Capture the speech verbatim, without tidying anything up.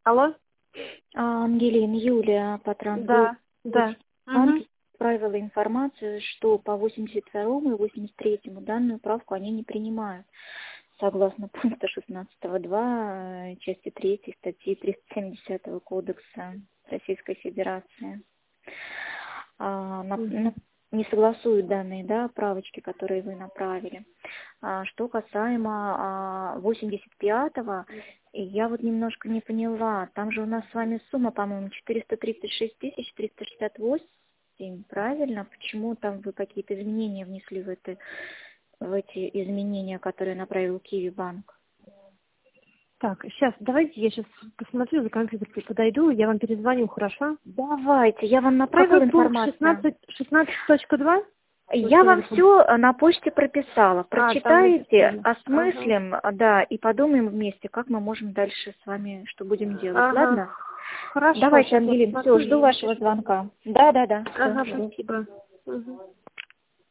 Алло? А, Ангелина, Юлия по транспорту Да, да. Угу. отправила информацию, что по восемьдесят второму и восемьдесят третьему данную правку они не принимают. Согласно пункта шестнадцатого два части третьей статьи триста семидесятого Кодекса Российской Федерации. А, на- на- не согласуют данные, да, правочки, которые вы направили. А, что касаемо а, восемьдесят пятого, я вот немножко не поняла. Там же у нас с вами сумма, по-моему, четыреста тридцать шесть тысяч триста шестьдесят восемь, правильно? Почему там вы какие-то изменения внесли в, это, в эти изменения, которые направил Киви банк? Так, сейчас, давайте я сейчас посмотрю, за компьютер подойду, я вам перезвоню, хорошо? Давайте, я вам направила Какой пункт? информацию. шестнадцать, шестнадцать точка два? Я вам все на почте прописала. А, там Прочитайте, написали. осмыслим, да, и подумаем вместе, как мы можем дальше с вами, что будем делать. Ага. Ладно? Хорошо. Давайте, Сейчас я Ангелина, все, посмотрю жду и вашего напишу. звонка. Да, да, да. Ага, Всё. спасибо. Угу.